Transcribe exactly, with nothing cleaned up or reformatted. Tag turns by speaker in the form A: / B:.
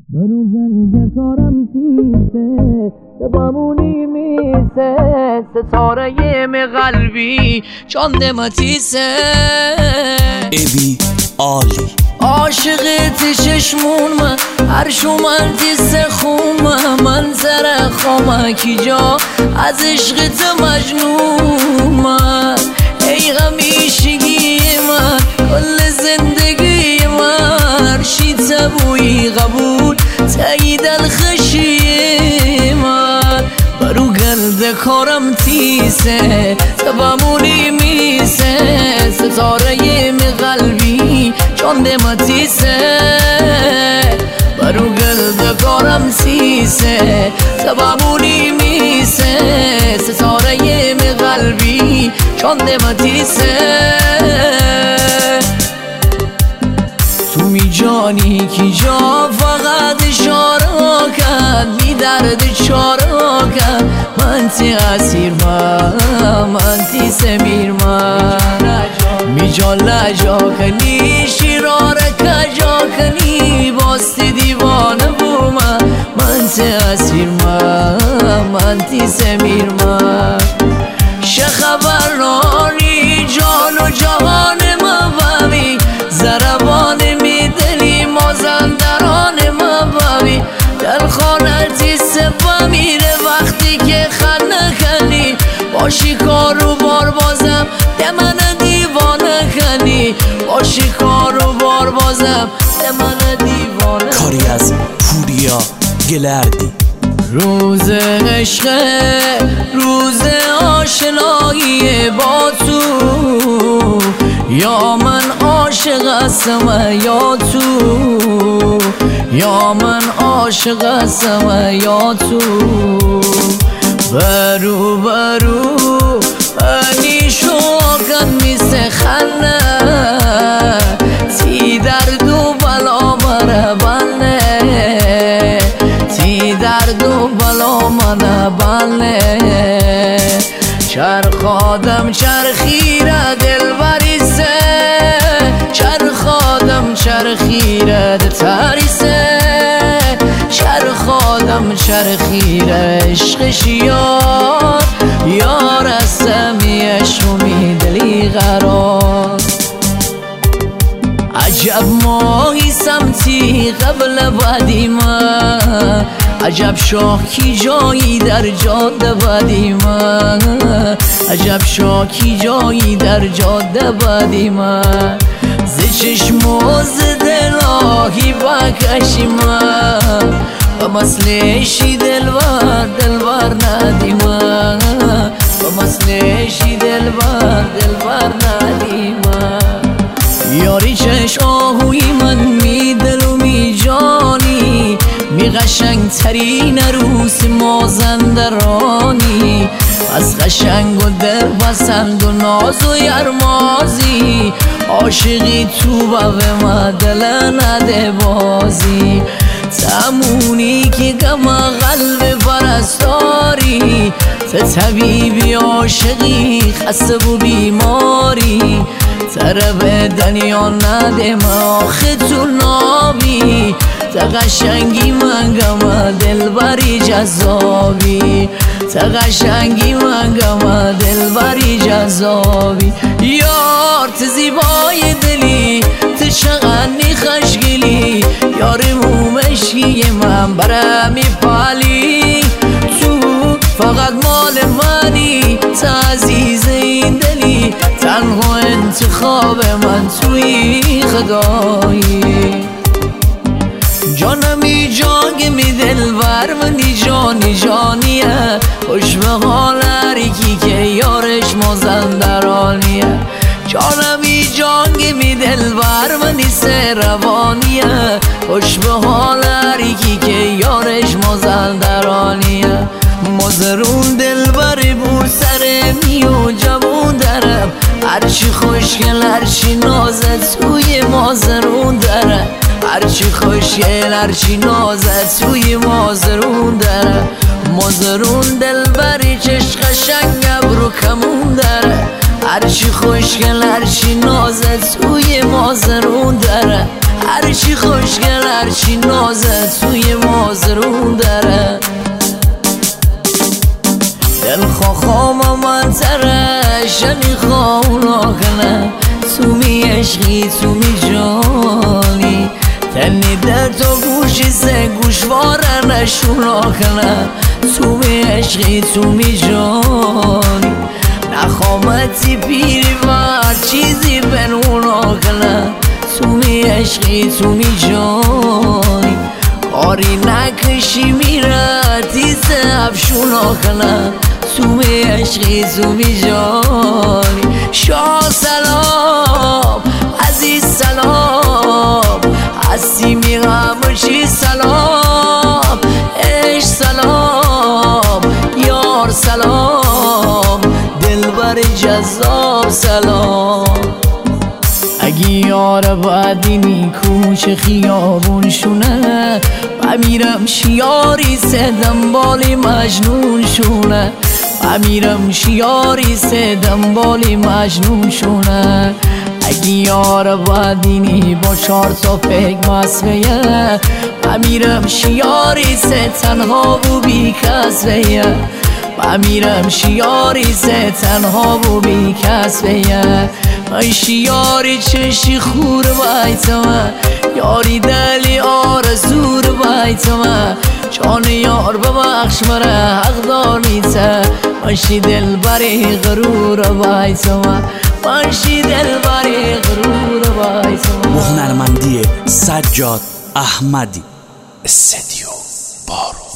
A: برو گنج کارم تیزه دبامونی میسه ستاره می قلبی چانده متیسه
B: ابی عالی
A: عاشقت چشمون من هر شومن تیسه خومه من سر خومه کی جا از عشقت مجنون من ای همیشگی من کل زندگی من شی تبوی قبول تایی دل خشی من برو گرد کارم تیسه تبامونی میسه ستاره می قلبی چانده متیسه برو گرد کارم تیسه تبامونی میسه ستاره می قلبی چانده متیسه تو می جانی کی جا فقط اشاره کن می درد چاره کن من تی اسیر من من تی سمیر من می جا لجا کنی شیراره کجا کنی باستی دیوانه بو من من تی اسیر من من تی سمیر من شه خبر رانی جان و جهان ما بابی زربان می دلی مازندران ما بابی در خانتی سبا میره وقتی که خنده کنی باشی کارو بار بازم ده من دیوانه کنی باشی کارو بار بازم ده من دیوانه
B: کاری از پوریا گلردی
A: روز عشق روز آشنایی با تو یا من عاشق هستم یا تو یا من عاشق هستم یا تو برو برو انی شوکن میسه خنه تی درد و بلا مره بنه تی درد و بلا منه بنه چرخادم چرخیره دل بریسه چرخادم چرخیره تریسه چرخادم چرخیره عشقش یار یار هستمی عشق و می دلی قرار عجب ماهی سمتی قبل بعدی من عجب شاکی جایی در جاده بعدی من عجب شاکی جایی در جاده بعدی من ز چشم و ز دلاهی بکشی من و مسلشی دلبر دلبر ندی من و مسلشی دلبر دلبر ندی من یاری چش آهوی من می دل و می جانی می قشنگ ترین روز مازندرانی از قشنگ و دل پسند و ناز و یرمازی عاشقی تو به ما دل نده بازی تمونی که غم قلب پرستاری ته طبیبی عاشقی خسته و بیماری طرف دنیا نده ما آخه تو نابی تا قشنگی من گم دل بری جذابی تا قشنگی من گم دل بری جذابی یار ت زیبای دلی ت چقدر خشگلی یار مومشی من برم میپالی تو فقط مال منی تا عزیز این دلی تنها انتخاب من توی خدایی جانمی جانگ می دلبر منی جانی جانیه خوش به حال هرکی که یارش مازندرانیه جانمی جانگ می دلبر منی سروانیه خوش به حال هرکی که یارش مازندرانیه مازرون دلبر بو سر می و جوون درم هرچی خوشگل هرچی نازت توی مازرون درم هرچی خوشگل هرچی نازت توی مازرون داره مازرون دلبری چش قشنگ ابرو کمون داره هرچی خوشگل هرچی نازت توی مازرون داره هرچی خوشگل هرچی نازت توی رو داره دل خواهم من ترش میخوام کنه تو می عشقی تو می جانی تنی در تو گوشی سه گوشواره نشونا کنه تو می عشقی تو می جانی نخوامتی پیری و چیزی بنونا کنه تو می عشقی تو می جانی کاری نکشی میره تیزه افشونا کنه تو می عشقی تو می جانی شاه سلام عزیز سلام هستی میغم چی سلام عشق سلام یار سلام دلبر جذاب سلام اگه یار بعدی نیکو چه خیابون شونه و میرم شیاری سه دنبالی مجنون شونه و میرم شیاری سه دنبالی مجنون شونه اگه یار بعدی نی با چار تا پک مسویه و میرم شیاری سه تنها و بی کس ویه و میرم شیاری سه تنها و بی کس ویه من شیاری چشی خور بایتمه یاری دلی آرزور بایتمه جان یار ببخش مره حق دانیته من شی دل بری غرور بایتمه من شی دل بری غرور بایتمه
B: هنرمندی سجاد احمدی استدیو بارو